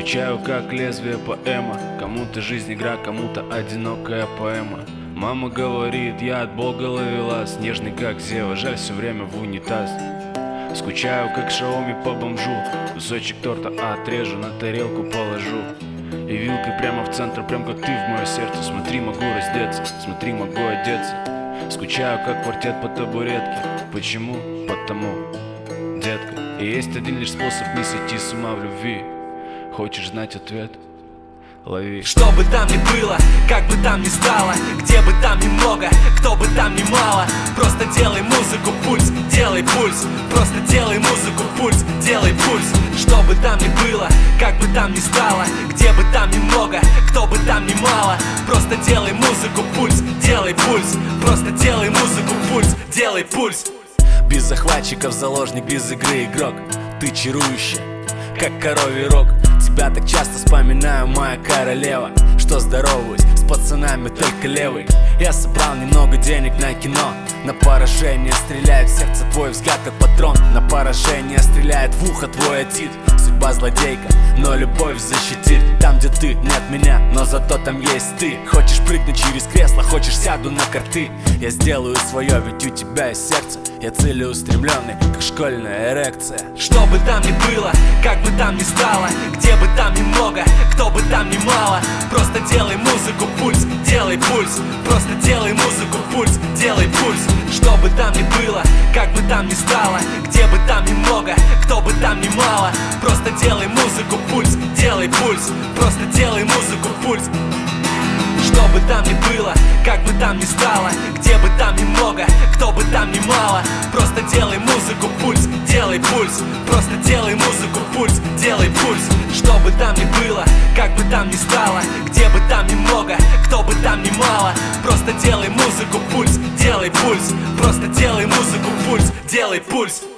Скучаю, как лезвие поэма. Кому-то жизнь игра, кому-то одинокая поэма. Мама говорит, я от Бога ловелас, нежный как Зева, жаль все время в унитаз. Скучаю, как Шаоми по бомжу, кусочек торта отрежу, на тарелку положу. И вилкой прямо в центр, прям как ты в мое сердце. Смотри, могу раздеться, смотри, могу одеться. Скучаю, как квартет по табуретке. Почему? Потому, детка. И есть один лишь способ не сойти с ума в любви. Хочешь знать ответ? Лови. Что бы там ни было, как бы там ни стало, где бы там ни много, кто бы там ни мало, просто делай музыку, пульс, делай пульс. Просто делай музыку, пульс, делай пульс. Что бы там ни было, как бы там ни стало, где бы там ни много, кто бы там ни мало, просто делай музыку, пульс, делай пульс. Просто делай музыку, пульс, делай пульс. Без захватчиков заложник, без игры игрок. Ты чарующая, как коровий рог. Тебя так часто вспоминаю, моя королева. Что здороваюсь с пацанами только левый. Я собрал немного денег на кино. На поражение стреляет в сердце твой взгляд, как патрон. На поражение стреляет в ухо твой отит. Судьба злодейка, но любовь защитит. Там, где ты, нет меня, но зато там есть ты. Хочешь прыгнуть через кресло, хочешь сяду на карты. Я сделаю свое, ведь у тебя есть сердце. Я целеустремленный, как школьная эрекция. Что бы там ни было, как бы там ни стало, где бы там ни много, кто бы там ни мало, просто делай музыку, пульс, делай пульс. Просто делай музыку, пульс, делай пульс. Что бы там ни было, как бы там ни стало, где бы там ни много, кто бы там ни мало, просто делай музыку, пульс, делай пульс. Просто делай музыку, пульс. Что бы там ни было, как бы там ни стало, где бы там ни много, кто бы там ни мало, просто делай музыку, пульс, делай пульс. Просто делай музыку, пульс, делай пульс. Что бы там ни было, как бы там ни стало, где бы там ни много, кто бы там ни мало, просто делай музыку, пульс, делай пульс. Просто делай музыку, пульс, делай пульс.